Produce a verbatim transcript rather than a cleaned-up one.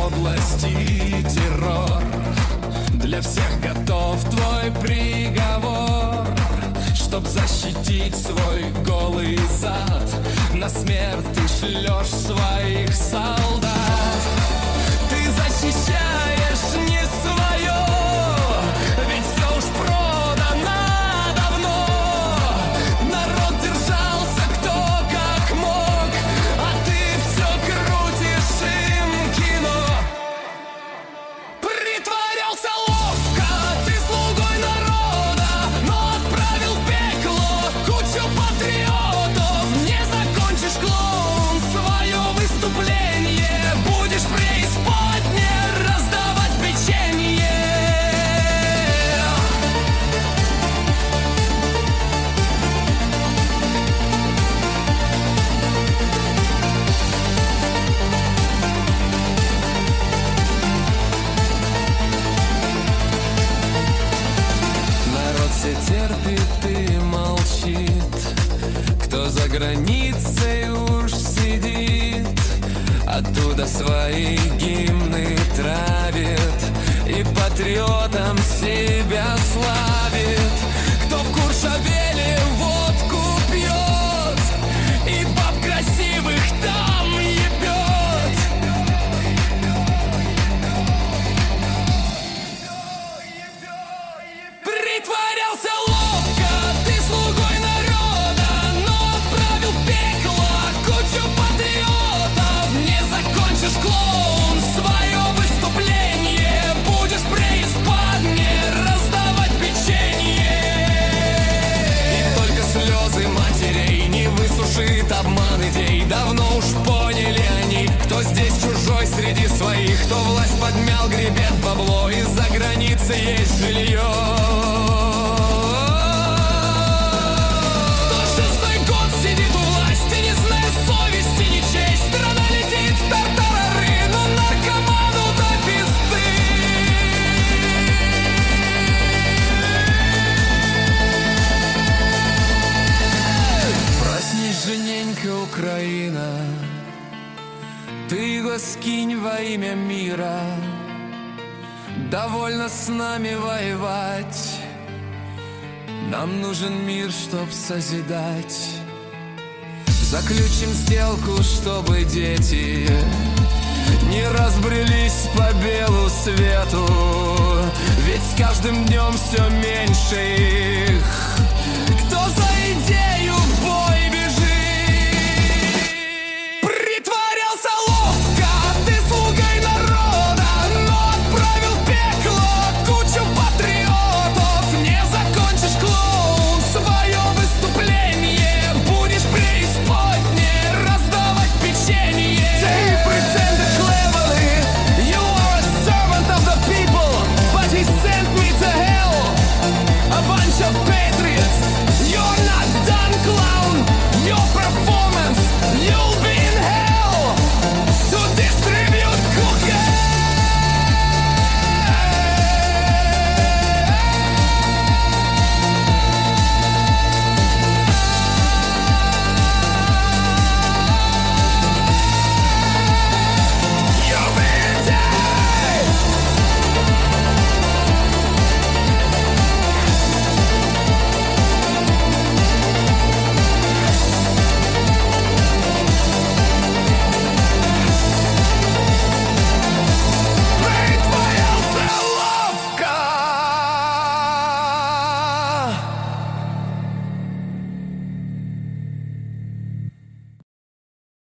подлость и террор. Для всех готов твой приговор, чтоб защитить свой голый зад. На смерть ты шлешь своих солдат. Ты защищаешь не свое, ведь все уж продано давно. Народ держался кто как мог, а ты все крутишь им кино. Притворялся ловко ты слугой народа, но отправил в пекло кучу патриотов. Не закончишь, клоун, свое выступление, будешь преисподне раздавать печенье. Народ все терпит и молчит, кто за границей уж сидит, оттуда свои гимны травит и патриотом себя славит. Кто в Куршавеле водку пьет и баб красивых там ебет. Притворялся ловко ты слугой народа, но отправил в пекло кучу патриотов. Не закончишь, клоун, свое выступление, будешь преисподне раздавать печенье. И только слезы матерей не высушит обман идей. Давно уж поняли они, кто здесь чужой среди своих, кто власть подмял, гребет бабло, и за границей есть жилье. Кто шестой год сидит у власти, не зная совести, ни честь. Страна летит в тартарары, но наркоману до пизды. Проснись, Жененька, Украина, ты его скинь во имя мира. Довольно с нами воевать, нам нужен мир, чтоб созидать. Заключим сделку, чтобы дети не разбрелись по белу свету, ведь с каждым днем все меньше их, кто за идею